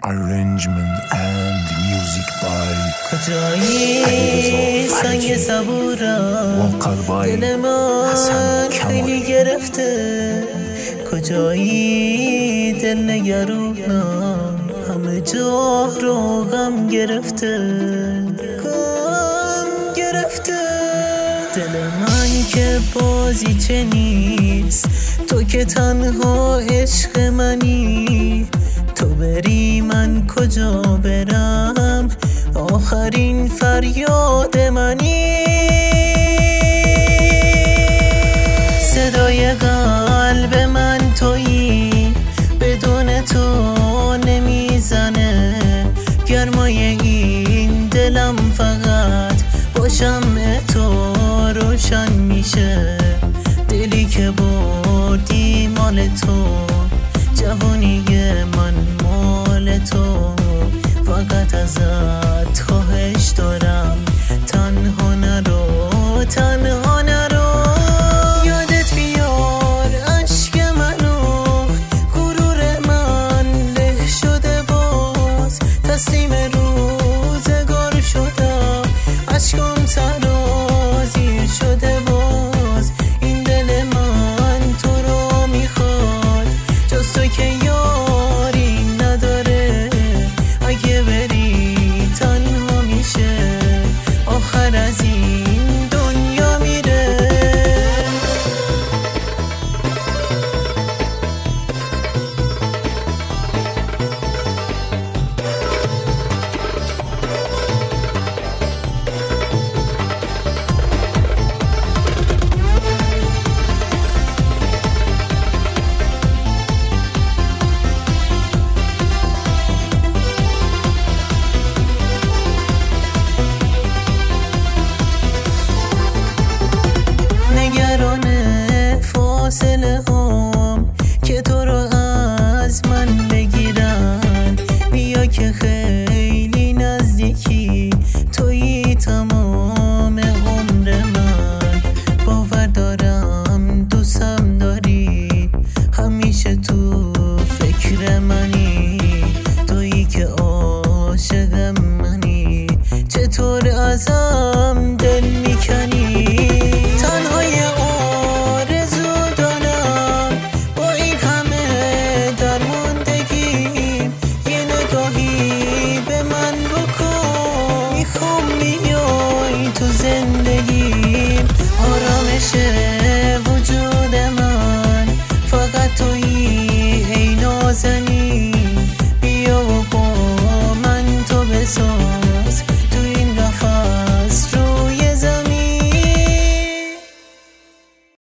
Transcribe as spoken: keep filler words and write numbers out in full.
Arrangement and music by کجایی سنگ صبورا دل من خیلی گرفته، کجایی دل نگرونم همه جا رو غم گرفته، غم گرفته دل من که بازی چه نیست، تو که تنها عشق منی، تو بری من کجا برم، آخرین فریاد منی، صدای قلب من تویی، بدون تو نمیزنه، گرمای این دلم فقط با شمع تو روشن میشه، دلی که بردی مال تو، جوانی من مال تو، فقط ازت خواهش دارم تنها نرو، تنها نرو، یادت بیار عشق منو، غرور من له شده باز، تسلیم روزگار شدم، عشقم سرازیر شده باز، این دل من تو رو میخواد، جز تو که یاری نداره، اگه بری تنها میشه، آخر از این دنیا میره. فاصله هم که تو رو از من بگیرن، بیا که خیلی نزدیکی، تویی تمام عمر من، باور دارم دوستم داری، همیشه تو فکر منی، تویی که عاشق منی، چطور ازم دل میکنی، تنهای تو زندگیم، آرامش وجود من، فقط تویی ای نازنین، بیا و با من تو بساز.